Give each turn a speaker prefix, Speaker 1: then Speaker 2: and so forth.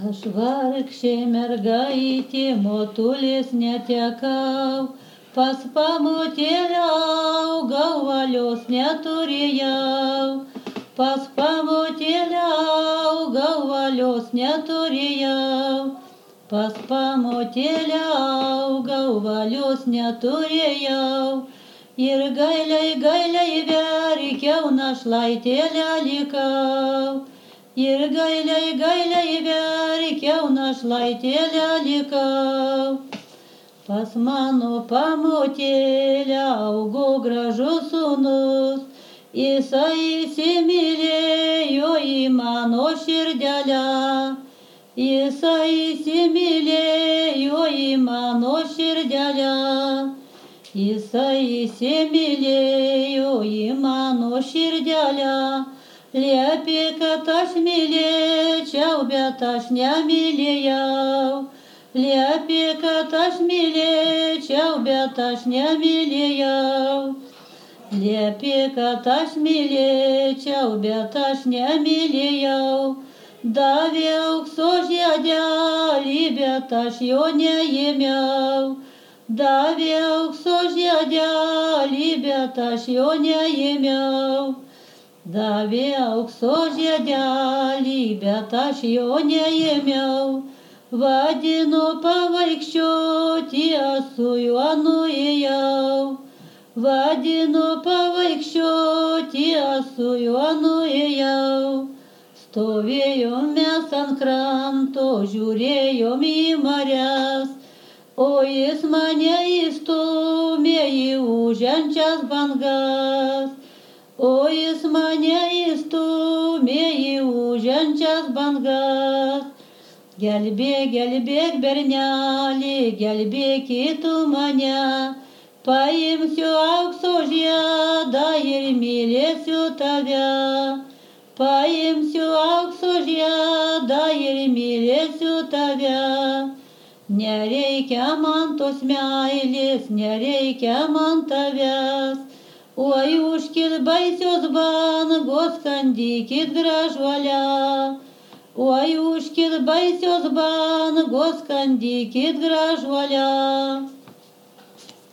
Speaker 1: Aš vargšė mergaitė, motulės netekau, pas pamotėlę augau, valios neturėjau. Pas pamotėlę augau, valios neturėjau. Pas pamotėlę augau, valios neturėjau. Ir gailiai verkiau, našlaitėlę likau. Ir gailiai verkiau, našlaitėlę likau. Pas mano pamotėlę augo gražus sūnus, jisai įsimylėjo į mano širdelę. Jisai įsimylėjo į mano širdelę. Jisai įsimylėjo į mano širdelę. Liepė, kad aš mylėčiau, bet aš nemylėjau. Liepė, kad aš mylėčiau, bet aš nemylėjau. Liepė, kad aš mylėčiau, bet aš nemylėjau. Davė aukso žiedelį, bet aš jo neėmiau. Davė aukso žiedelį, bet aš jo neėmiau. Davė aukso žiedelį, bet aš jo neėmiau. Vadino pavaikščioti, aš su juo nuėjau. Vadino pavaikščioti, aš su juo nuėjau. Stovėjom mes ant kranto, žiūrėjom į marias, o jis mane įstūmė į ūžiančias bangas. O jis mane įstūmė į ūžiančias bangas. Gelbėk, berneli, gelbėki tu mane. Paimsiu aukso žiedą ir mylėsiu tave. Paimsiu aukso žiedą ir mylėsiu tave. Nereikia man tos meilės, nereikia man tavęs. Oi, užkil baisios bangos, skandykit gražuolę. Oi, užkil baisios bangos, skandykit gražuolę.